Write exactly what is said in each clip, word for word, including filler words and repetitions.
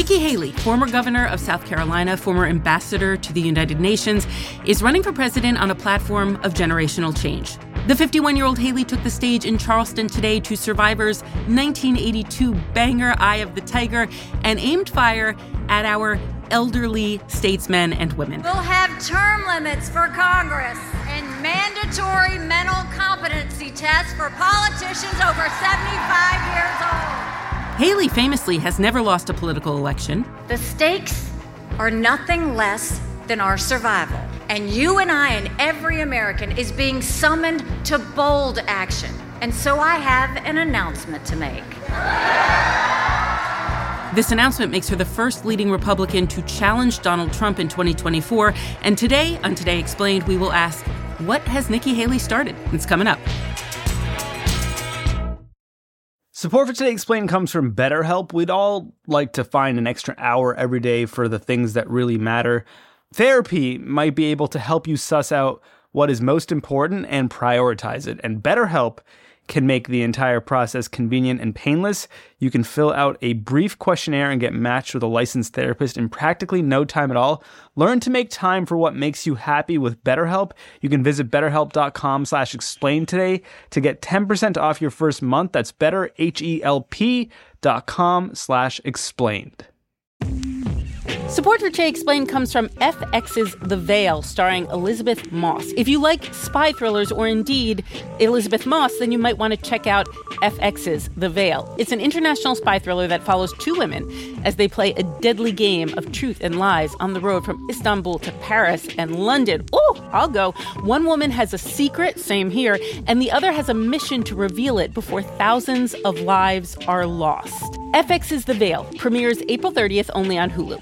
Nikki Haley, former governor of South Carolina, former ambassador to the United Nations, is running for president on a platform of generational change. The fifty-one-year-old Haley took the stage in Charleston today to Survivor's nineteen eighty-two banger Eye of the Tiger and aimed fire at our elderly statesmen and women. We'll have term limits for Congress and mandatory mental competency tests for politicians over seventy-five years old. Haley famously has never lost a political election. The stakes are nothing less than our survival. And you and I and every American is being summoned to bold action. And so I have an announcement to make. This announcement makes her the first leading Republican to challenge Donald Trump in twenty twenty-four. And today, on Today Explained, we will ask, what has Nikki Haley started? It's coming up. Support for Today Explained comes from BetterHelp. We'd all like to find an extra hour every day for the things that really matter. Therapy might be able to help you suss out what is most important and prioritize it. And BetterHelp can make the entire process convenient and painless. You can fill out a brief questionnaire and get matched with a licensed therapist in practically no time at all. Learn to make time for what makes you happy with BetterHelp. You can visit betterhelp.com slash explain today to get ten percent off your first month. That's betterhelp.com slash explained. Support for Today Explained comes from F X's The Veil, starring Elizabeth Moss. If you like spy thrillers or indeed Elizabeth Moss, then you might want to check out F X's The Veil. It's an international spy thriller that follows two women as they play a deadly game of truth and lies on the road from Istanbul to Paris and London. Oh, I'll go. One woman has a secret, same here, and the other has a mission to reveal it before thousands of lives are lost. F X's The Veil premieres April thirtieth only on Hulu.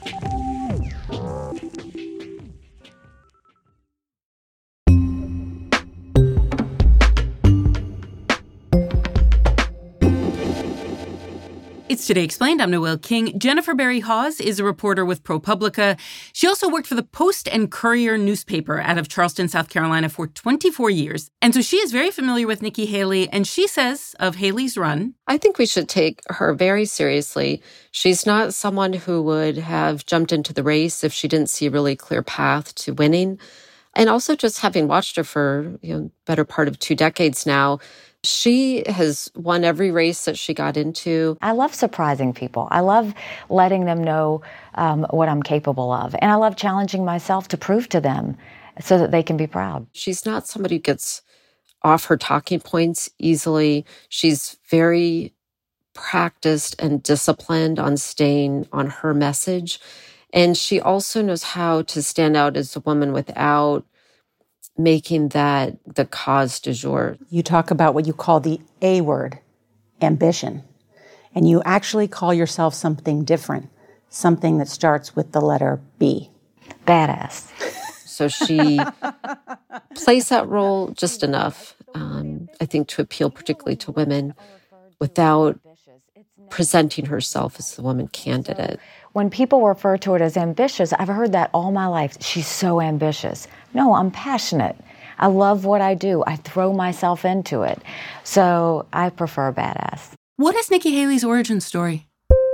It's Today Explained. I'm Noel King. Jennifer Berry Hawes is a reporter with ProPublica. She also worked for the Post and Courier newspaper out of Charleston, South Carolina for twenty-four years. And so she is very familiar with Nikki Haley, and she says of Haley's run, I think we should take her very seriously. She's not someone who would have jumped into the race if she didn't see a really clear path to winning. And also just having watched her for, you know, better part of two decades now, she has won every race that she got into. I love surprising people. I love letting them know um, what I'm capable of. And I love challenging myself to prove to them so that they can be proud. She's not somebody who gets off her talking points easily. She's very practiced and disciplined on staying on her message. And she also knows how to stand out as a woman without making that the cause du jour. You talk about what you call the A word, ambition, and you actually call yourself something different, something that starts with the letter B. Badass. So she plays that role just enough, um, I think, to appeal particularly to women without presenting herself as the woman candidate. When people refer to it as ambitious, I've heard that all my life. She's so ambitious. No, I'm passionate. I love what I do. I throw myself into it. So I prefer badass. what is Nikki Haley's origin story?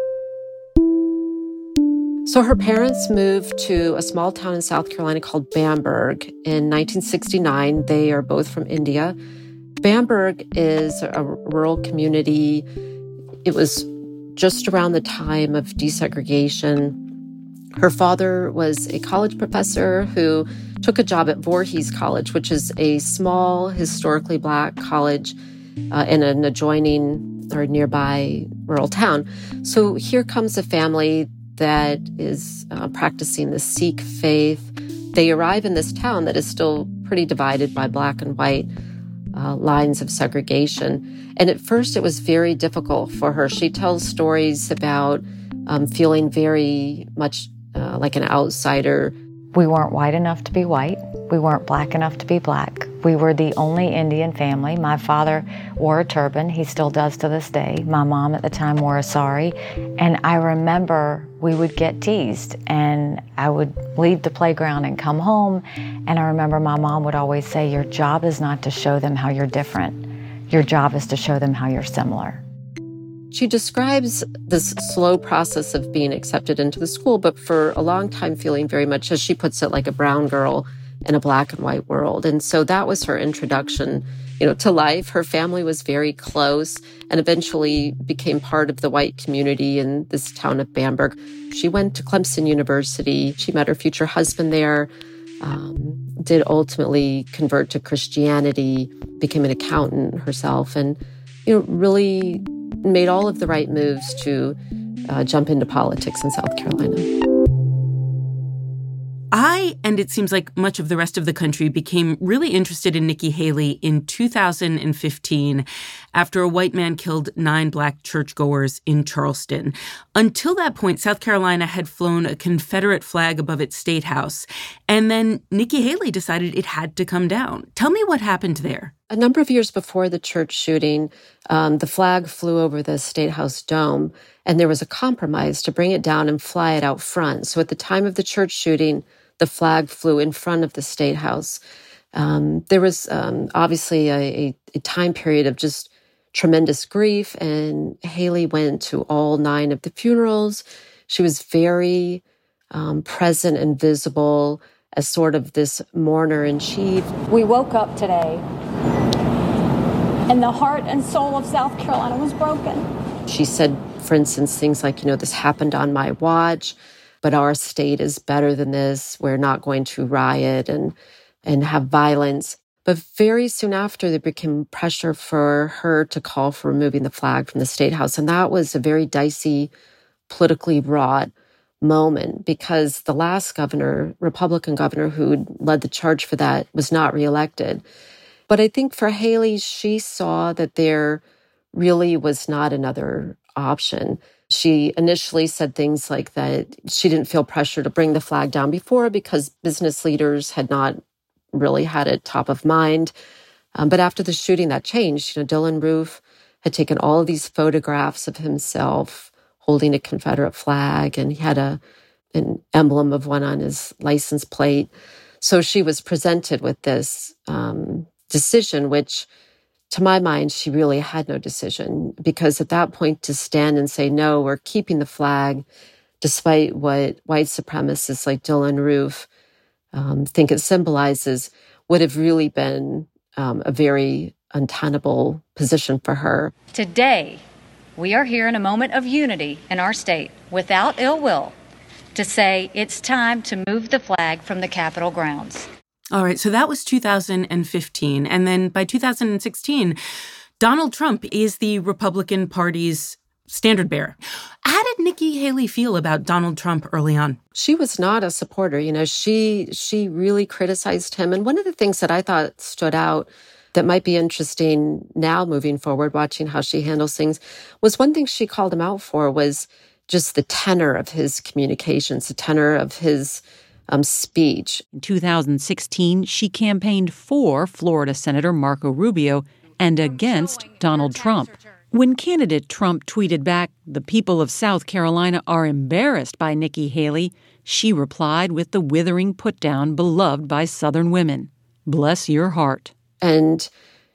So her parents moved to a small town in South Carolina called Bamberg in nineteen sixty-nine. They are both from India. Bamberg is a rural community. It was just around the time of desegregation. Her father was a college professor who took a job at Voorhees College, which is a small, historically Black college uh, in an adjoining or nearby rural town. So here comes a family that is uh, practicing the Sikh faith. They arrive in this town that is still pretty divided by Black and white uh, lines of segregation. And at first, it was very difficult for her. She tells stories about um, feeling very much uh, like an outsider. We weren't white enough to be white. We weren't Black enough to be Black. We were the only Indian family. My father wore a turban. He still does to this day. My mom at the time wore a sari. And I remember we would get teased, and I would leave the playground and come home. And I remember my mom would always say, your job is not to show them how you're different. Your job is to show them how you're similar. She describes this slow process of being accepted into the school, but for a long time feeling very much, as she puts it, like a brown girl in a black and white world. And so that was her introduction, you know, to life. Her family was very close and eventually became part of the white community in this town of Bamberg. She went to Clemson University. She met her future husband there, um, did ultimately convert to Christianity, became an accountant herself, and, you know, really made all of the right moves to uh, jump into politics in South Carolina. I, and it seems like much of the rest of the country, became really interested in Nikki Haley in two thousand fifteen after a white man killed nine black churchgoers in Charleston. Until that point, South Carolina had flown a Confederate flag above its state house, and then Nikki Haley decided it had to come down. Tell me what happened there. A number of years before the church shooting, um, the flag flew over the State House dome, and there was a compromise to bring it down and fly it out front. So at the time of the church shooting, the flag flew in front of the State House. Um, there was um, obviously a, a, a time period of just tremendous grief, and Haley went to all nine of the funerals. She was very um, present and visible as sort of this mourner-in-chief. We woke up today, and the heart and soul of South Carolina was broken. She said, for instance, things like, you know, this happened on my watch, but our state is better than this. We're not going to riot and and have violence. But very soon after, there became pressure for her to call for removing the flag from the State House. And that was a very dicey, politically wrought moment, because the last governor, Republican governor who led the charge for that, was not reelected. But I think for Haley, she saw that there really was not another option. She initially said things like that she didn't feel pressure to bring the flag down before because business leaders had not really had it top of mind. Um, but after the shooting, that changed. You know, Dylann Roof had taken all of these photographs of himself holding a Confederate flag, and he had a an emblem of one on his license plate. So she was presented with this um, decision, which, to my mind, she really had no decision, because at that point, to stand and say, no, we're keeping the flag, despite what white supremacists like Dylann Roof um, think it symbolizes, would have really been um, a very untenable position for her. Today, we are here in a moment of unity in our state, without ill will, to say it's time to move the flag from the Capitol grounds. All right, so that was two thousand fifteen. And then by two thousand sixteen, Donald Trump is the Republican Party's standard bearer. How did Nikki Haley feel about Donald Trump early on? She was not a supporter. You know, she she really criticized him. And one of the things that I thought stood out that might be interesting now moving forward, watching how she handles things, was one thing she called him out for was just the tenor of his communications, the tenor of his um, speech. In two thousand sixteen, she campaigned for Florida Senator Marco Rubio and against Donald Trump. When candidate Trump tweeted back, "The people of South Carolina are embarrassed by Nikki Haley," she replied with the withering put-down beloved by Southern women. Bless your heart. And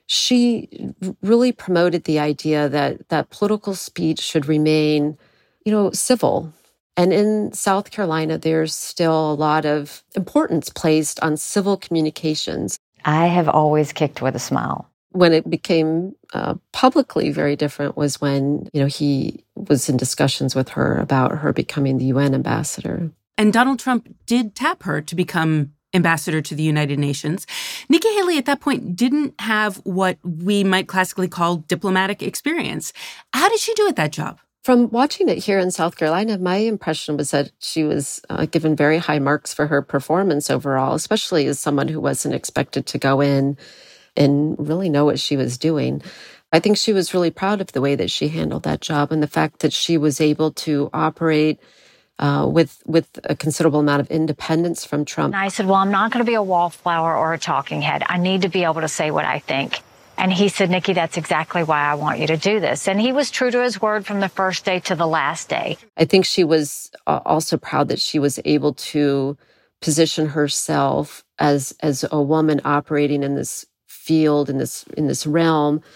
she really promoted the idea that that political speech should remain, you know, civil. And in South Carolina, there's still a lot of importance placed on civil communications. I have always kicked with a smile. When it became uh, publicly very different was when, you know, he was in discussions with her about her becoming the U N ambassador. And Donald Trump did tap her to become ambassador to the United Nations. Nikki Haley at that point didn't have what we might classically call diplomatic experience. How did she do at that job? From watching it here in South Carolina, my impression was that she was uh, given very high marks for her performance overall, especially as someone who wasn't expected to go in and really know what she was doing. I think she was really proud of the way that she handled that job and the fact that she was able to operate Uh, with with a considerable amount of independence from Trump. And I said, well, I'm not going to be a wallflower or a talking head. I need to be able to say what I think. And he said, Nikki, that's exactly why I want you to do this. And he was true to his word from the first day to the last day. I think she was also proud that she was able to position herself as as a woman operating in this field, in this in this realm,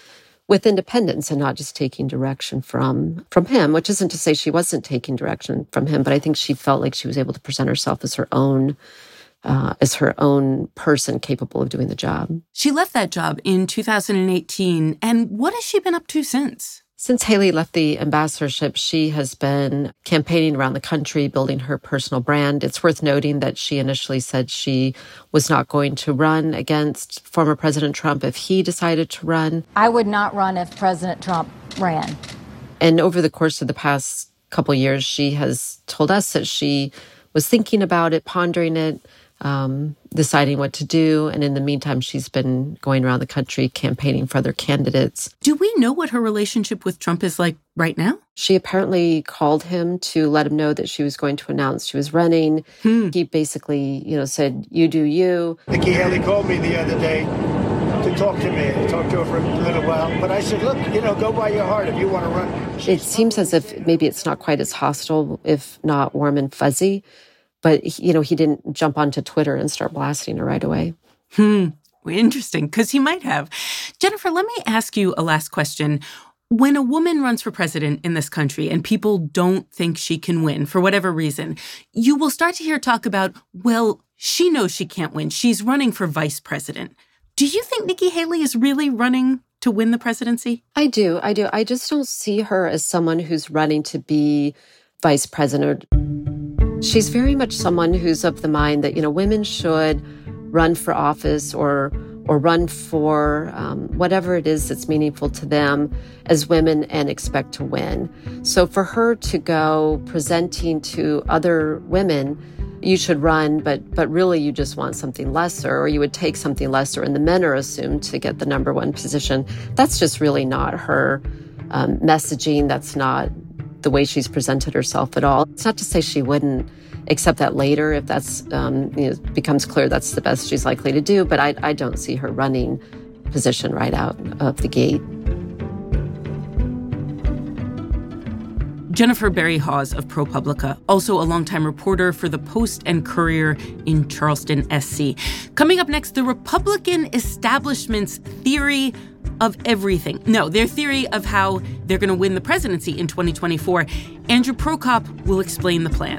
with independence and not just taking direction from from him, which isn't to say she wasn't taking direction from him, but I think she felt like she was able to present herself as her own uh, as her own person capable of doing the job. She left that job in two thousand eighteen, and what has she been up to since? Since Haley left the ambassadorship, she has been campaigning around the country, building her personal brand. It's worth noting that she initially said she was not going to run against former President Trump if he decided to run. I would not run if President Trump ran. And over the course of the past couple years, she has told us that she was thinking about it, pondering it, um, deciding what to do. And in the meantime, she's been going around the country campaigning for other candidates. Do we know what her relationship with Trump is like right now? She apparently called him to let him know that she was going to announce she was running. Hmm. He basically, you know, said, you do you. Nikki Haley called me the other day to talk to me. I talked to her for a little while. But I said, look, you know, go by your heart if you want to run. It seems as if maybe it's not quite as hostile, if not warm and fuzzy. But, you know, he didn't jump onto Twitter and start blasting her right away. Hmm. Interesting, because he might have. Jennifer, let me ask you a last question. When a woman runs for president in this country and people don't think she can win for whatever reason, you will start to hear talk about, well, she knows she can't win. She's running for vice president. Do you think Nikki Haley is really running to win the presidency? I do. I do. I just don't see her as someone who's running to be vice president. She's very much someone who's of the mind that, you know, women should run for office or or run for um, whatever it is that's meaningful to them as women and expect to win. So for her to go presenting to other women, you should run, but but really you just want something lesser, or you would take something lesser, and the men are assumed to get the number one position. That's just really not her um, messaging. That's not the way she's presented herself at all. It's not to say she wouldn't accept that later if that's um, you know, becomes clear that's the best she's likely to do, but I, I don't see her running position right out of the gate. Jennifer Berry Hawes of ProPublica, also a longtime reporter for the Post and Courier in Charleston, S C. Coming up next, the Republican establishment's theory of everything. No, their theory of how they're going to win the presidency in twenty twenty-four. Andrew Prokop will explain the plan.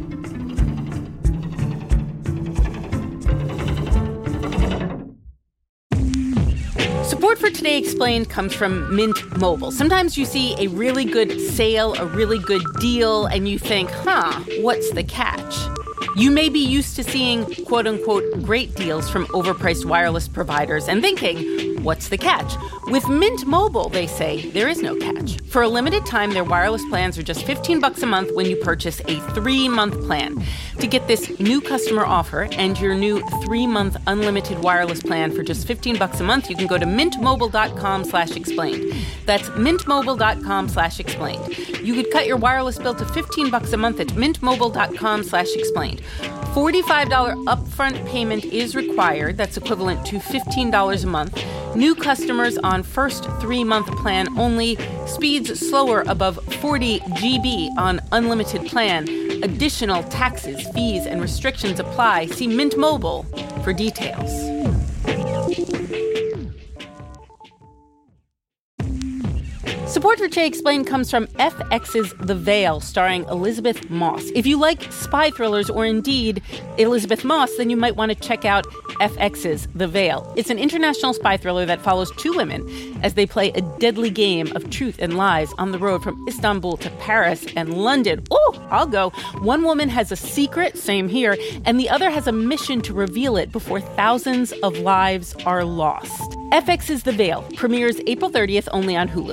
Support for Today Explained comes from Mint Mobile. Sometimes you see a really good sale, a really good deal, and you think, huh, what's the catch? You may be used to seeing, quote-unquote, great deals from overpriced wireless providers and thinking, what's the catch? With Mint Mobile, they say, there is no catch. For a limited time, their wireless plans are just fifteen bucks a month when you purchase a three-month plan. To get this new customer offer and your new three-month unlimited wireless plan for just fifteen bucks a month, you can go to mintmobile.com slash explained. That's mintmobile.com slash explained. You could cut your wireless bill to fifteen bucks a month at mintmobile.com slash explained. forty-five dollars upfront payment is required. That's equivalent to fifteen dollars a month. New customers on first three-month plan only. Speeds slower above forty gigabytes on unlimited plan. Additional taxes, fees, and restrictions apply. See Mint Mobile for details. Support for Today Explained comes from F X's The Veil, starring Elizabeth Moss. If you like spy thrillers or indeed Elizabeth Moss, then you might want to check out F X's The Veil. It's an international spy thriller that follows two women as they play a deadly game of truth and lies on the road from Istanbul to Paris and London. Oh, I'll go. One woman has a secret, same here, and the other has a mission to reveal it before thousands of lives are lost. F X's The Veil premieres April thirtieth only on Hulu.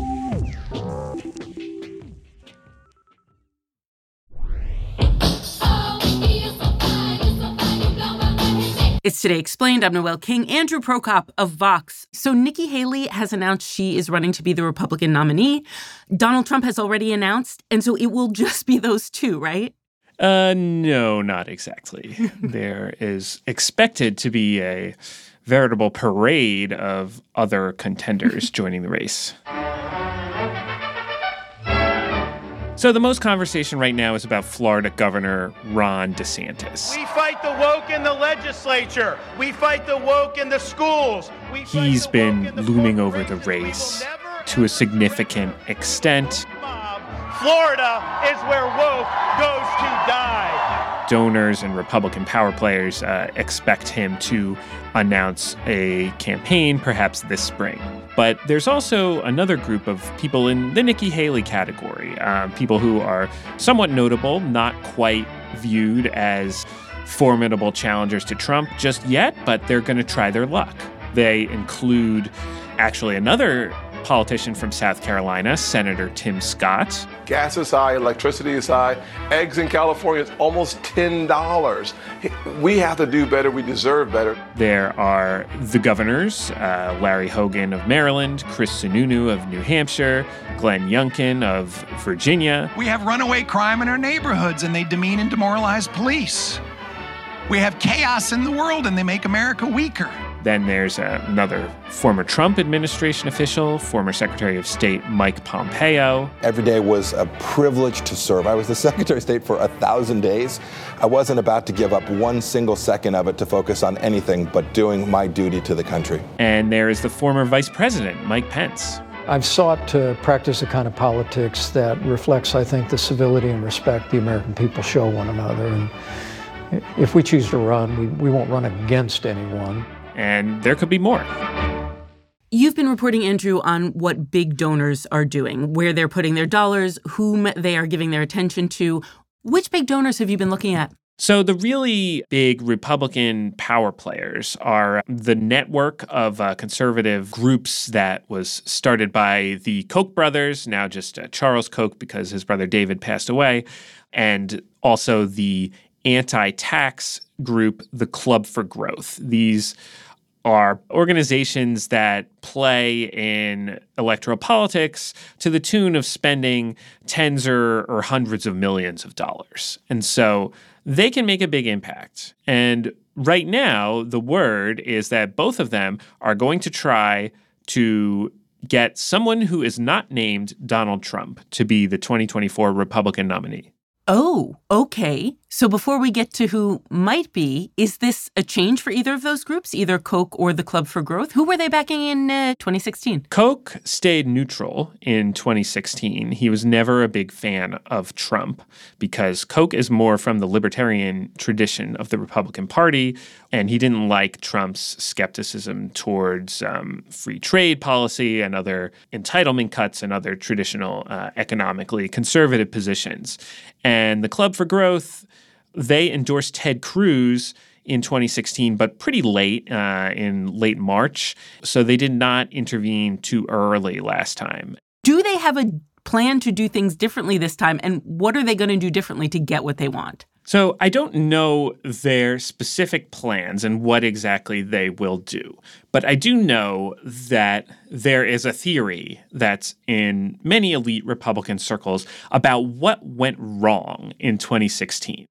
It's Today Explained. I'm Noelle King. Andrew Prokop of Vox. So Nikki Haley has announced she is running to be the Republican nominee. Donald Trump has already announced, and so it will just be those two, right? Uh, no, not exactly. There is expected to be a veritable parade of other contenders joining the race. So the most conversation right now is about Florida Governor Ron DeSantis. We fight the woke in the legislature. We fight the woke in the schools. We He's been looming over the race to a significant extent. Florida is where woke goes to die. Donors and Republican power players uh, expect him to announce a campaign perhaps this spring. But there's also another group of people in the Nikki Haley category, uh, people who are somewhat notable, not quite viewed as formidable challengers to Trump just yet, but they're going to try their luck. They include actually another politician from South Carolina, Senator Tim Scott. Gas is high, electricity is high, eggs in California is almost ten dollars. We have to do better. We deserve better. There are the governors, uh, Larry Hogan of Maryland, Chris Sununu of New Hampshire, Glenn Youngkin of Virginia. We have runaway crime in our neighborhoods, and they demean and demoralize police. We have chaos in the world, and they make America weaker. Then there's uh, another former Trump administration official, former Secretary of State Mike Pompeo. Every day was a privilege to serve. I was the Secretary of State for a thousand days. I wasn't about to give up one single second of it to focus on anything but doing my duty to the country. And there is the former Vice President, Mike Pence. I've sought to practice a kind of politics that reflects, I think, the civility and respect the American people show one another. And if we choose to run, we, we won't run against anyone. And there could be more. You've been reporting, Andrew, on what big donors are doing, where they're putting their dollars, whom they are giving their attention to. Which big donors have you been looking at? So the really big Republican power players are the network of uh, conservative groups that was started by the Koch brothers, now just uh, Charles Koch because his brother David passed away, and also the anti-tax group, the Club for Growth. These are organizations that play in electoral politics to the tune of spending tens or, or hundreds of millions of dollars. And so they can make a big impact. And right now, the word is that both of them are going to try to get someone who is not named Donald Trump to be the twenty twenty-four Republican nominee. Oh, okay. So before we get to who might be, is this a change for either of those groups, either Koch or the Club for Growth? Who were they backing in uh, twenty sixteen? Koch stayed neutral in twenty sixteen. He was never a big fan of Trump because Koch is more from the libertarian tradition of the Republican Party, and he didn't like Trump's skepticism towards um, free trade policy and other entitlement cuts and other traditional uh, economically conservative positions. And the Club for Growth, they endorsed Ted Cruz in twenty sixteen, but pretty late, uh, in late March. So they did not intervene too early last time. Do they have a plan to do things differently this time? And what are they going to do differently to get what they want? So I don't know their specific plans and what exactly they will do. But I do know that there is a theory that's in many elite Republican circles about what went wrong in twenty sixteen.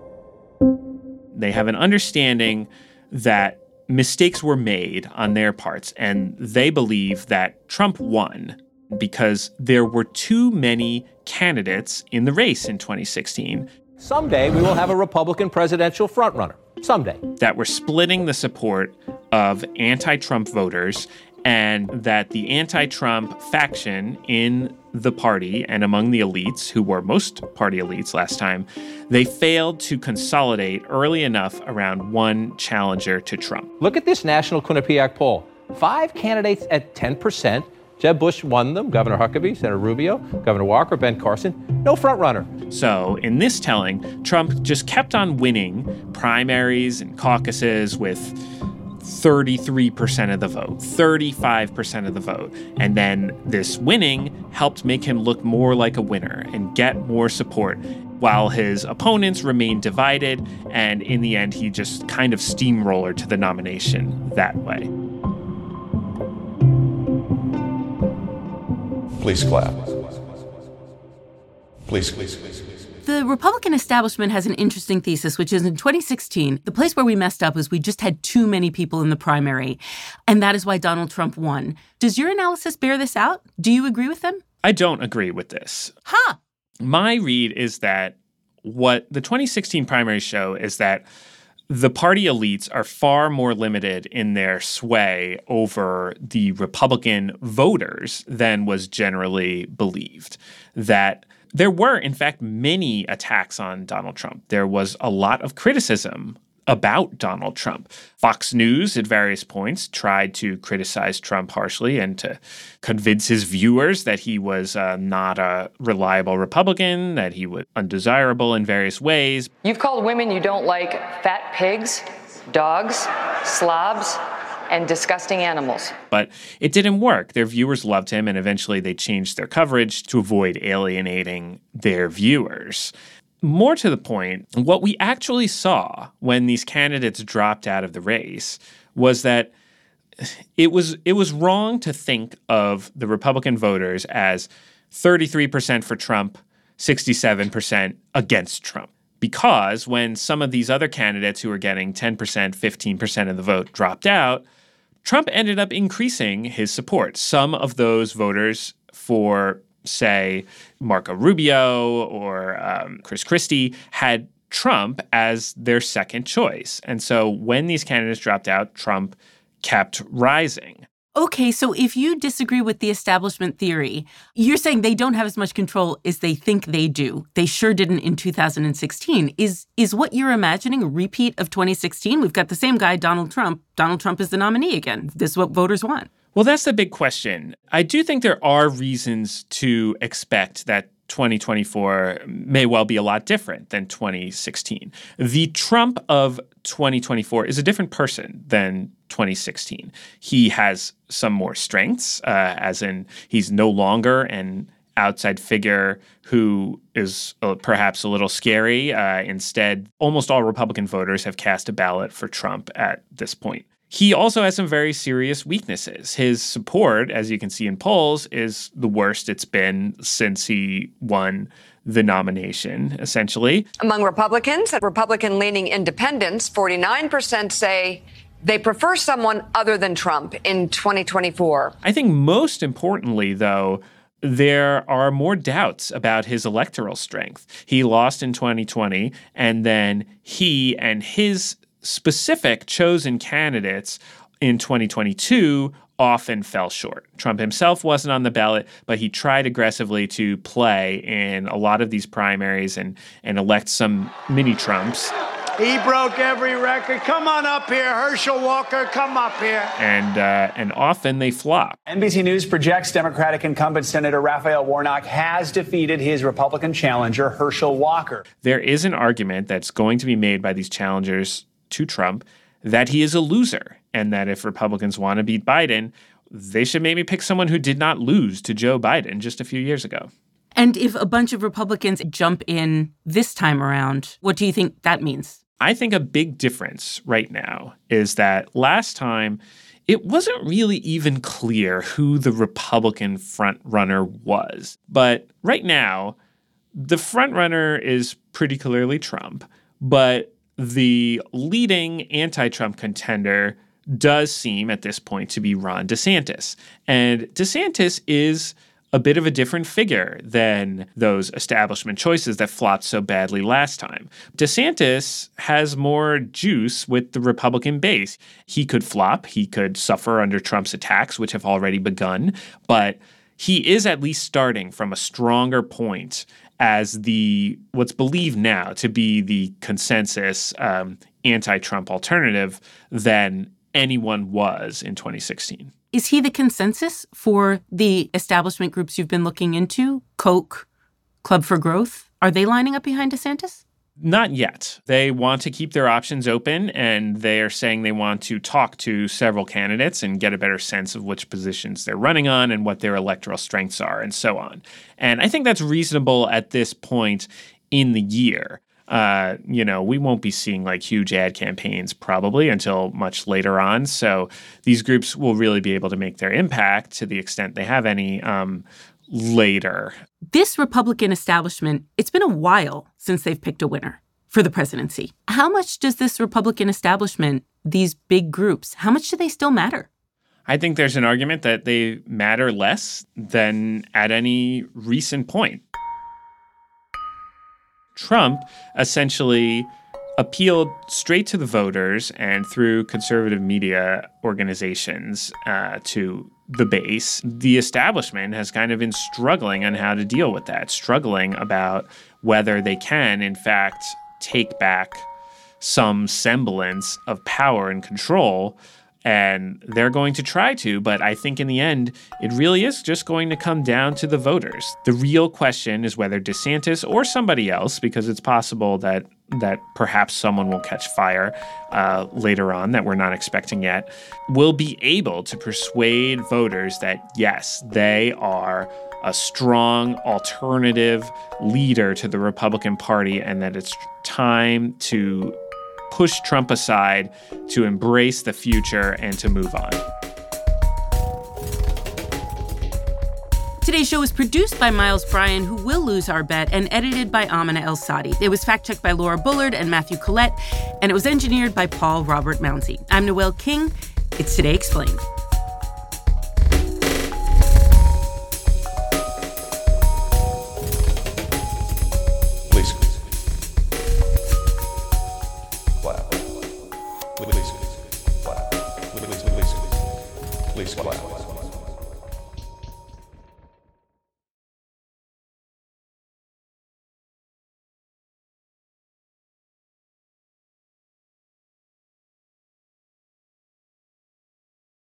They have an understanding that mistakes were made on their parts, and they believe that Trump won because there were too many candidates in the race in twenty sixteen. Someday we will have a Republican presidential frontrunner. Someday. That were splitting the support of anti-Trump voters, and that the anti-Trump faction in the party and among the elites, who were most party elites last time, they failed to consolidate early enough around one challenger to Trump. Look at this national Quinnipiac poll. Five candidates at ten percent. Jeb Bush won them, Governor Huckabee, Senator Rubio, Governor Walker, Ben Carson. No front runner. So in this telling, Trump just kept on winning primaries and caucuses with thirty-three percent of the vote, thirty-five percent of the vote. And then this winning helped make him look more like a winner and get more support, while his opponents remained divided. And in the end, he just kind of steamrollered to the nomination that way. Please clap. Please, please, please, please. The Republican establishment has an interesting thesis, which is in twenty sixteen, the place where we messed up is we just had too many people in the primary, and that is why Donald Trump won. Does your analysis bear this out? Do you agree with them? I don't agree with this. Huh. My read is that what the twenty sixteen primaries show is that the party elites are far more limited in their sway over the Republican voters than was generally believed. That there were, in fact, many attacks on Donald Trump. There was a lot of criticism about Donald Trump. Fox News at various points tried to criticize Trump harshly and to convince his viewers that he was uh, not a reliable Republican, that he was undesirable in various ways. You've called women you don't like fat pigs, dogs, slobs, and disgusting animals. But it didn't work. Their viewers loved him, and eventually they changed their coverage to avoid alienating their viewers. More to the point, what we actually saw when these candidates dropped out of the race was that it was it was wrong to think of the Republican voters as thirty-three percent for Trump, sixty-seven percent against Trump. Because when some of these other candidates who were getting ten percent, fifteen percent of the vote dropped out, Trump ended up increasing his support. Some of those voters for say, Marco Rubio or um, Chris Christie had Trump as their second choice. And so when these candidates dropped out, Trump kept rising. Okay, so if you disagree with the establishment theory, you're saying they don't have as much control as they think they do. They sure didn't in two thousand sixteen. Is is what you're imagining a repeat of twenty sixteen? We've got the same guy, Donald Trump. Donald Trump is the nominee again. This is what voters want. Well, that's the big question. I do think there are reasons to expect that twenty twenty-four may well be a lot different than twenty sixteen. The Trump of twenty twenty-four is a different person than twenty sixteen. He has some more strengths, uh, as in he's no longer an outside figure who is uh, perhaps a little scary. Uh, instead, almost all Republican voters have cast a ballot for Trump at this point. He also has some very serious weaknesses. His support, as you can see in polls, is the worst it's been since he won the nomination, essentially. Among Republicans and Republican-leaning independents, forty-nine percent say they prefer someone other than Trump in twenty twenty-four. I think most importantly, though, there are more doubts about his electoral strength. He lost in twenty twenty, and then he and his specific chosen candidates in twenty twenty-two often fell short. Trump himself wasn't on the ballot, but he tried aggressively to play in a lot of these primaries and, and elect some mini-Trumps. He broke every record. Come on up here, Herschel Walker, come up here. And uh, and often they flop. N B C News projects Democratic incumbent Senator Raphael Warnock has defeated his Republican challenger, Herschel Walker. There is an argument that's going to be made by these challengers to Trump that he is a loser and that if Republicans want to beat Biden, they should maybe pick someone who did not lose to Joe Biden just a few years ago. And if a bunch of Republicans jump in this time around, what do you think that means? I think a big difference right now is that last time it wasn't really even clear who the Republican frontrunner was. But right now, the frontrunner is pretty clearly Trump, but the leading anti-Trump contender does seem at this point to be Ron DeSantis. And DeSantis is a bit of a different figure than those establishment choices that flopped so badly last time. DeSantis has more juice with the Republican base. He could flop. He could suffer under Trump's attacks, which have already begun. But he is at least starting from a stronger point as the what's believed now to be the consensus um, anti-Trump alternative than anyone was in twenty sixteen. Is he the consensus for the establishment groups you've been looking into? Koch, Club for Growth? Are they lining up behind DeSantis? Not yet. They want to keep their options open, and they are saying they want to talk to several candidates and get a better sense of which positions they're running on and what their electoral strengths are and so on. And I think that's reasonable at this point in the year. Uh, you know, we won't be seeing like huge ad campaigns probably until much later on. So these groups will really be able to make their impact to the extent they have any um, later. This Republican establishment, it's been a while since they've picked a winner for the presidency. How much does this Republican establishment, these big groups, how much do they still matter? I think there's an argument that they matter less than at any recent point. Trump essentially appealed straight to the voters and through conservative media organizations uh, to the base. The establishment has kind of been struggling on how to deal with that, struggling about whether they can, in fact, take back some semblance of power and control. And they're going to try to, but I think in the end, it really is just going to come down to the voters. The real question is whether DeSantis or somebody else, because it's possible that that perhaps someone will catch fire uh, later on that we're not expecting yet, will be able to persuade voters that, yes, they are a strong alternative leader to the Republican Party and that it's time to push Trump aside, to embrace the future, and to move on. Today's show was produced by Miles Bryan, who will lose our bet, and edited by Amina El-Sadi. It was fact-checked by Laura Bullard and Matthew Collette, and it was engineered by Paul Robert Mounsey. I'm Noelle King. It's Today Explained. Please clap.